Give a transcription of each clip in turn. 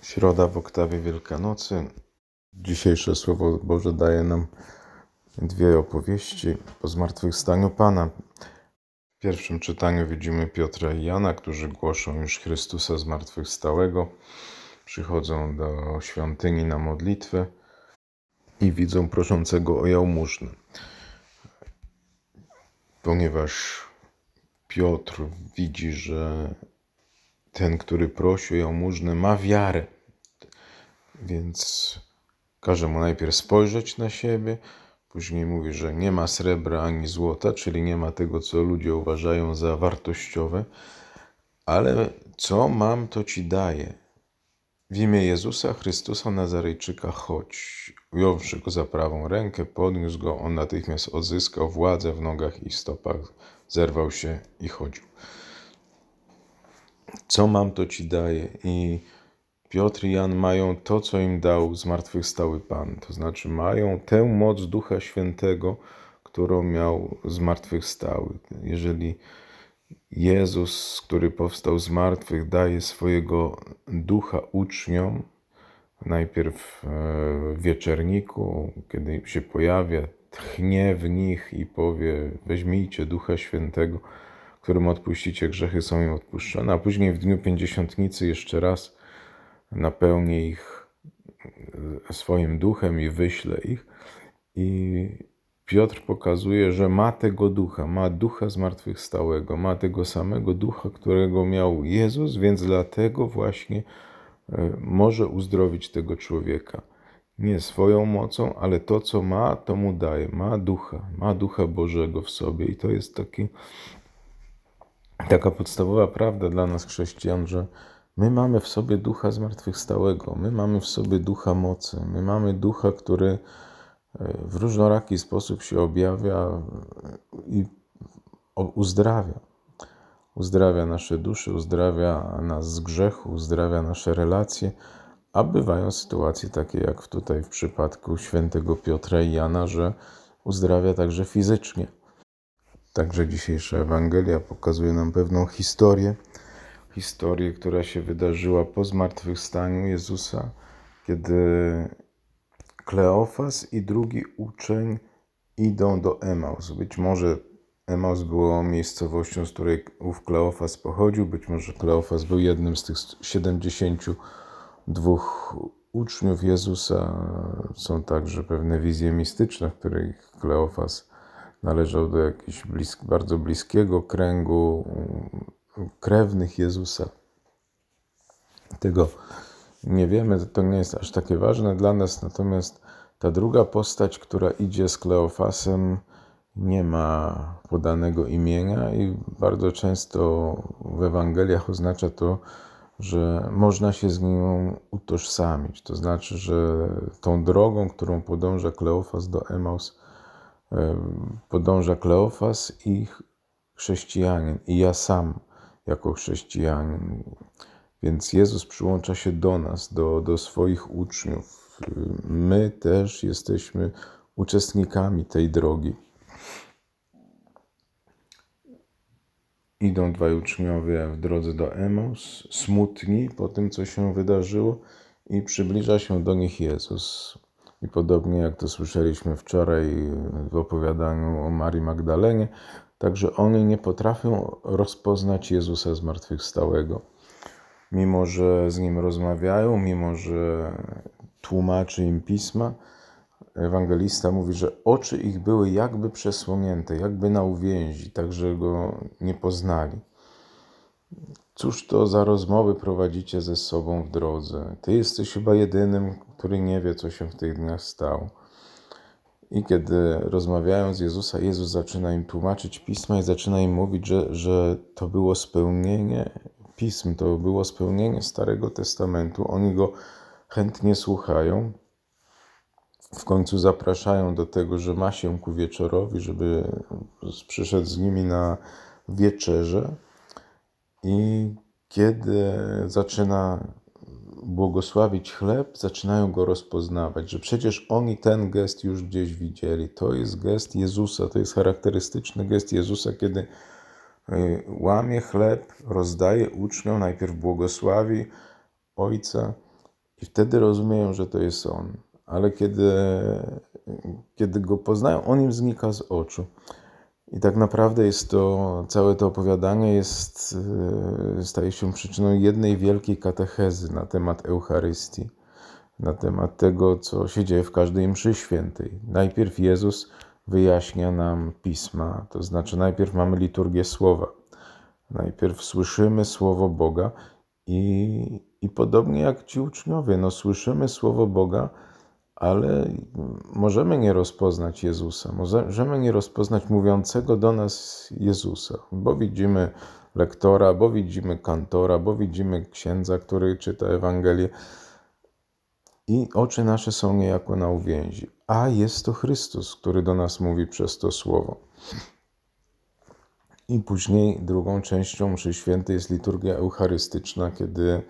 Środa w oktawie Wielkanocy. Dzisiejsze Słowo Boże daje nam dwie opowieści o zmartwychwstaniu Pana. W pierwszym czytaniu widzimy Piotra i Jana, którzy głoszą już Chrystusa zmartwychwstałego. Przychodzą do świątyni na modlitwę i widzą proszącego o jałmużnę. Ponieważ Piotr widzi, że ten, który prosi o jałmużnę, ma wiarę, więc każe mu najpierw spojrzeć na siebie, później mówi, że nie ma srebra ani złota, czyli nie ma tego, co ludzie uważają za wartościowe, ale co mam, to ci daję. W imię Jezusa Chrystusa Nazarejczyka chodź. Ująwszy go za prawą rękę, podniósł go, on natychmiast odzyskał władzę w nogach i stopach, zerwał się i chodził. Co mam, to ci daję. I Piotr i Jan mają to, co im dał zmartwychwstały Pan. To znaczy mają tę moc Ducha Świętego, którą miał zmartwychwstały. Jeżeli Jezus, który powstał z martwych, daje swojego Ducha uczniom, najpierw w wieczerniku, kiedy się pojawia, tchnie w nich i powie: weźmijcie Ducha Świętego, którym odpuścicie grzechy, są im odpuszczone, a później w dniu Pięćdziesiątnicy jeszcze raz napełni ich swoim duchem i wyśle ich. I Piotr pokazuje, że ma tego ducha, ma ducha zmartwychwstałego, ma tego samego ducha, którego miał Jezus, więc dlatego właśnie może uzdrowić tego człowieka. Nie swoją mocą, ale to, co ma, to mu daje. Ma ducha Bożego w sobie i to jest taka podstawowa prawda dla nas chrześcijan, że my mamy w sobie ducha zmartwychwstałego, my mamy w sobie ducha mocy, my mamy ducha, który w różnoraki sposób się objawia i uzdrawia. Uzdrawia nasze dusze, uzdrawia nas z grzechu, uzdrawia nasze relacje, a bywają sytuacje takie jak tutaj w przypadku świętego Piotra i Jana, że uzdrawia także fizycznie. Także dzisiejsza Ewangelia pokazuje nam pewną historię, która się wydarzyła po zmartwychwstaniu Jezusa, kiedy Kleofas i drugi uczeń idą do Emaus. Być może Emaus było miejscowością, z której ów Kleofas pochodził, być może Kleofas był jednym z tych 72 uczniów Jezusa. Są także pewne wizje mistyczne, w których Kleofas należał do jakiegoś bardzo bliskiego kręgu krewnych Jezusa. Tego nie wiemy, to nie jest aż takie ważne dla nas, natomiast ta druga postać, która idzie z Kleofasem, nie ma podanego imienia i bardzo często w Ewangeliach oznacza to, że można się z nim utożsamić. To znaczy, że tą drogą, którą podąża Kleofas do Emaus, podąża Kleofas i chrześcijanin, i ja sam jako chrześcijanin. Więc Jezus przyłącza się do nas, do swoich uczniów. My też jesteśmy uczestnikami tej drogi. Idą dwaj uczniowie w drodze do Emaus, smutni po tym, co się wydarzyło, i przybliża się do nich Jezus. I podobnie jak to słyszeliśmy wczoraj w opowiadaniu o Marii Magdalenie, także oni nie potrafią rozpoznać Jezusa zmartwychwstałego. Mimo że z Nim rozmawiają, mimo że tłumaczy im pisma, ewangelista mówi, że oczy ich były jakby przesłonięte, jakby na uwięzi, tak że Go nie poznali. Cóż to za rozmowy prowadzicie ze sobą w drodze? Ty jesteś chyba jedynym, który nie wie, co się w tych dniach stało. I kiedy rozmawiają z Jezusa, Jezus zaczyna im tłumaczyć pisma i zaczyna im mówić, że to było spełnienie pism, to było spełnienie Starego Testamentu. Oni Go chętnie słuchają. W końcu zapraszają do tego, że ma się ku wieczorowi, żeby przyszedł z nimi na wieczerzę. I kiedy zaczyna błogosławić chleb, zaczynają Go rozpoznawać, że przecież oni ten gest już gdzieś widzieli. To jest gest Jezusa, to jest charakterystyczny gest Jezusa, kiedy łamie chleb, rozdaje uczniom, najpierw błogosławi Ojca i wtedy rozumieją, że to jest On. Ale kiedy Go poznają, On im znika z oczu. I tak naprawdę całe to opowiadanie staje się przyczyną jednej wielkiej katechezy na temat Eucharystii, na temat tego, co się dzieje w każdej mszy świętej. Najpierw Jezus wyjaśnia nam Pisma, to znaczy najpierw mamy liturgię Słowa. Najpierw słyszymy Słowo Boga i podobnie jak ci uczniowie, słyszymy Słowo Boga, ale możemy nie rozpoznać Jezusa, możemy nie rozpoznać mówiącego do nas Jezusa, bo widzimy lektora, bo widzimy kantora, bo widzimy księdza, który czyta Ewangelię i oczy nasze są niejako na uwięzi. A jest to Chrystus, który do nas mówi przez to Słowo. I później drugą częścią mszy świętej jest liturgia eucharystyczna, kiedy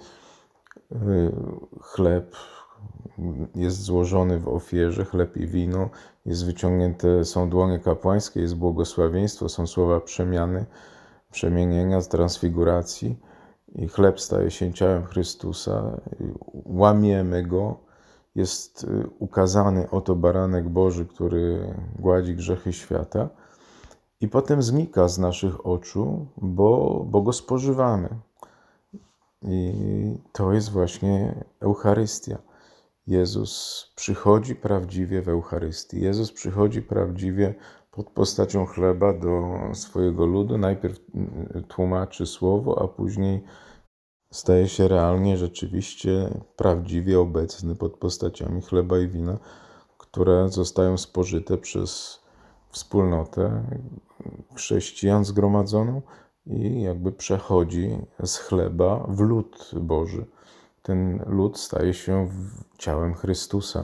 chleb jest złożony w ofierze, chleb i wino, jest wyciągnięte, są dłonie kapłańskie, jest błogosławieństwo, są słowa przemiany, przemienienia, transfiguracji i chleb staje się ciałem Chrystusa, łamiemy go, jest ukazany oto baranek Boży, który gładzi grzechy świata i potem znika z naszych oczu, bo go spożywamy. I to jest właśnie Eucharystia. Jezus przychodzi prawdziwie w Eucharystii. Jezus przychodzi prawdziwie pod postacią chleba do swojego ludu. Najpierw tłumaczy słowo, a później staje się realnie, rzeczywiście prawdziwie obecny pod postaciami chleba i wina, które zostają spożyte przez wspólnotę chrześcijan zgromadzoną i jakby przechodzi z chleba w lud Boży. Ten lud staje się ciałem Chrystusa.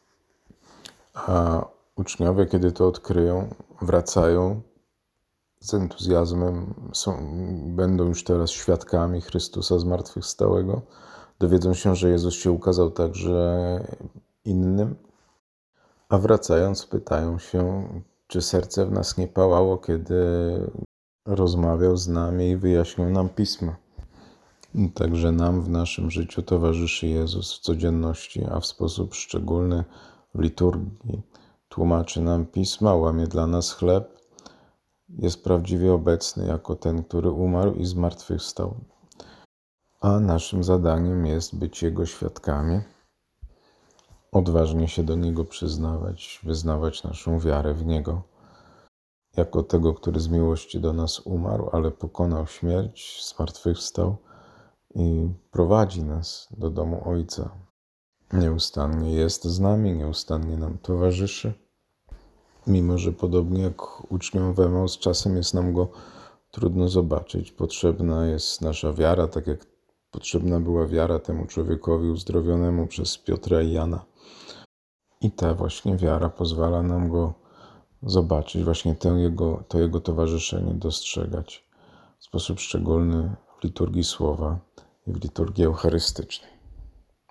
A uczniowie, kiedy to odkryją, wracają z entuzjazmem, będą już teraz świadkami Chrystusa zmartwychwstałego. Dowiedzą się, że Jezus się ukazał także innym, a wracając pytają się, czy serce w nas nie pałało, kiedy rozmawiał z nami i wyjaśnił nam Pisma. Także nam w naszym życiu towarzyszy Jezus w codzienności, a w sposób szczególny w liturgii. Tłumaczy nam Pisma, łamie dla nas chleb, jest prawdziwie obecny jako ten, który umarł i zmartwychwstał. A naszym zadaniem jest być Jego świadkami, odważnie się do Niego przyznawać, wyznawać naszą wiarę w Niego, jako tego, który z miłości do nas umarł, ale pokonał śmierć, zmartwychwstał i prowadzi nas do domu Ojca. Nieustannie jest z nami, nieustannie nam towarzyszy. Mimo że podobnie jak uczniom w Emaus, czasem jest nam Go trudno zobaczyć. Potrzebna jest nasza wiara, tak jak potrzebna była wiara temu człowiekowi uzdrowionemu przez Piotra i Jana. I ta właśnie wiara pozwala nam Go zobaczyć, właśnie to Jego towarzyszenie dostrzegać w sposób szczególny w liturgii Słowa i w liturgii eucharystycznej.